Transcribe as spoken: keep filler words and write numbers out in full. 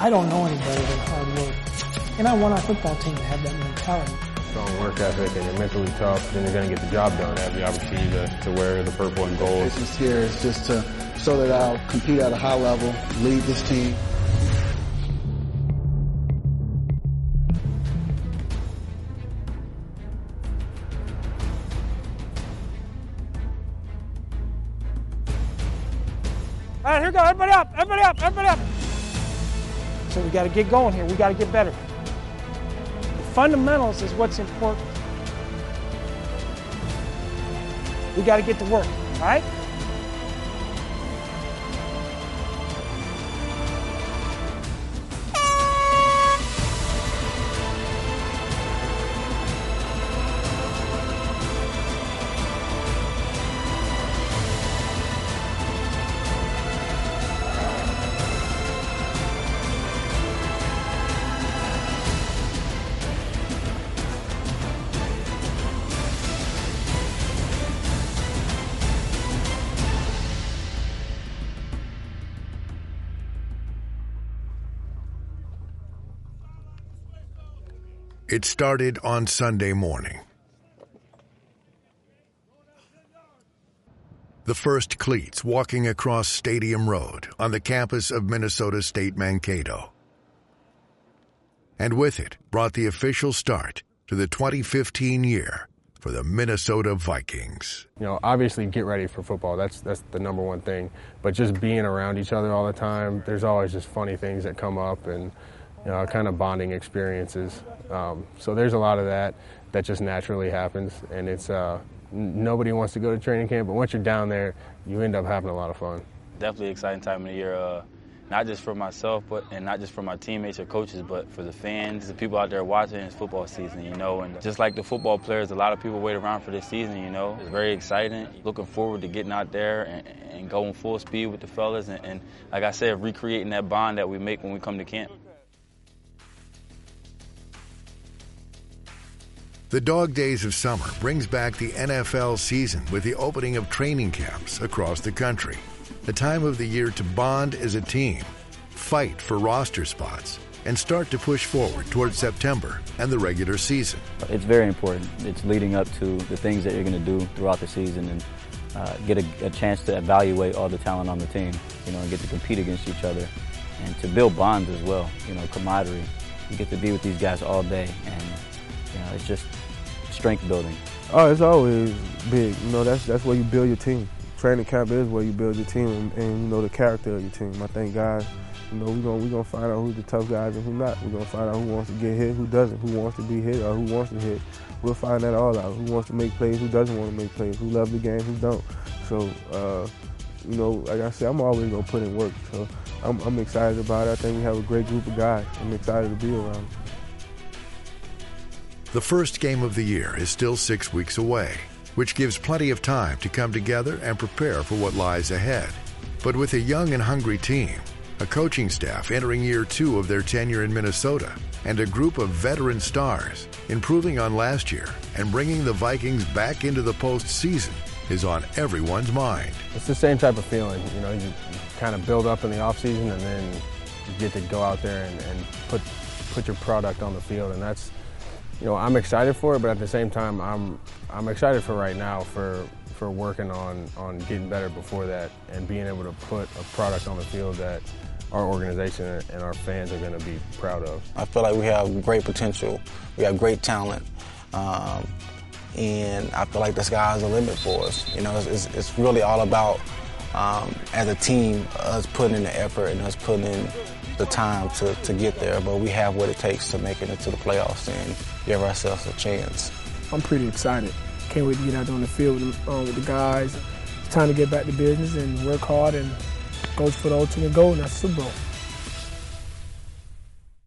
I don't know any better than hard work. And I want our football team to have that mentality. Strong work ethic, and you're mentally tough, then you're going to get the job done. Have the opportunity to, to wear the purple and gold. This is here is just to show that I'll compete at a high level, lead this team. All right, here we go. Everybody up, everybody up, everybody up. So we got to get going here. We got to get better. The fundamentals is what's important. We got to get to work, all right? It started on Sunday morning. The first cleats walking across Stadium Road on the campus of Minnesota State Mankato. And with it brought the official start to the twenty fifteen year for the Minnesota Vikings. You know, obviously get ready for football. That's that's the number one thing. But just being around each other all the time, there's always just funny things that come up and, you know, kind of bonding experiences. Um, so there's a lot of that that just naturally happens, and it's uh, n- nobody wants to go to training camp, but once you're down there, you end up having a lot of fun. Definitely exciting time of the year, uh, not just for myself, but and not just for my teammates or coaches, but for the fans, the people out there watching. It's football season, you know, and just like the football players, a lot of people wait around for this season, you know. It's very exciting. Looking forward to getting out there and, and going full speed with the fellas, and, and like I said, recreating that bond that we make when we come to camp. The dog days of summer brings back the N F L season with the opening of training camps across the country. A time of the year to bond as a team, fight for roster spots, and start to push forward towards September and the regular season. It's very important. It's leading up to the things that you're going to do throughout the season and uh, get a, a chance to evaluate all the talent on the team, you know, and get to compete against each other and to build bonds as well, you know, camaraderie. You get to be with these guys all day, and, you know, it's just strength building. Oh, it's always big. You know, that's that's where you build your team. Training camp is where you build your team and, and you know the character of your team. I think guys, you know, we're gonna we gonna find out who's the tough guys and who not. We're gonna find out who wants to get hit, who doesn't, who wants to be hit or who wants to hit. We'll find that all out. Who wants to make plays, who doesn't want to make plays, who loves the game, who don't. So, uh, you know, like I said, I'm always gonna put in work. So I'm, I'm excited about it. I think we have a great group of guys. I'm excited to be around them. The first game of the year is still six weeks away, which gives plenty of time to come together and prepare for what lies ahead. But with a young and hungry team, a coaching staff entering year two of their tenure in Minnesota, and a group of veteran stars improving on last year and bringing the Vikings back into the postseason is on everyone's mind. It's the same type of feeling. You know, you, you kind of build up in the offseason and then you get to go out there and, and put put your product on the field, and that's, you know, I'm excited for it, but at the same time, I'm I'm excited for right now for for working on on getting better before that and being able to put a product on the field that our organization and our fans are going to be proud of. I feel like we have great potential. We have great talent, um, and I feel like the sky's the limit for us. You know, it's, it's really all about um, as a team, us putting in the effort and us putting in the time to, to get there, but we have what it takes to make it into the playoffs and give ourselves a chance. I'm pretty excited. Can't wait to get out there on the field with, um, with the guys. It's time to get back to business and work hard and go for the ultimate goal, and that's Super Bowl.